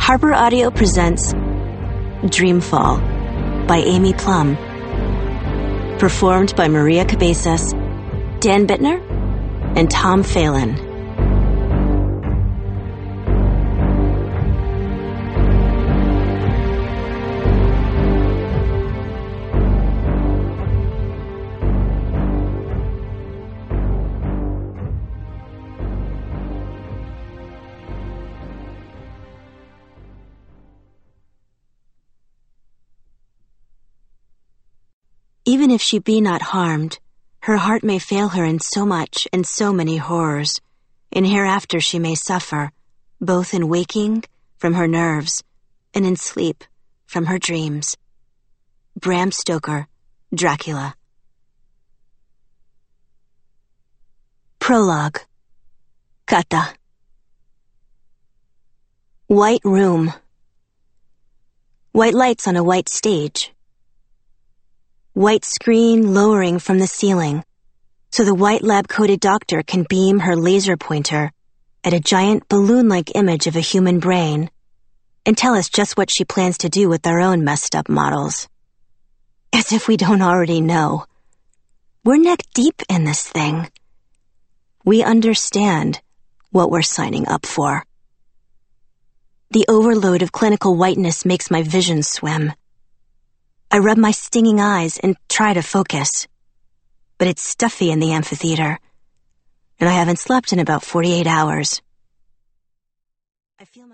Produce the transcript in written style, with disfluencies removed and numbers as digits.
Harper Audio presents Dreamfall by Amy Plum. Performed by Maria Cabezas, Dan Bittner, and Tom Phelan. Even if she be not harmed, her heart may fail her in so much and so many horrors. In hereafter she may suffer, both in waking, from her nerves, and in sleep, from her dreams. Bram Stoker, Dracula. Prologue. Kata. White room. White lights on a white stage. White screen lowering from the ceiling, so the white lab-coated doctor can beam her laser pointer at a giant balloon-like image of a human brain and tell us just what she plans to do with our own messed-up models. As if we don't already know. We're neck-deep in this thing. We understand what we're signing up for. The overload of clinical whiteness makes my vision swim. I rub my stinging eyes and try to focus, but it's stuffy in the amphitheater, and I haven't slept in about 48 hours. I feel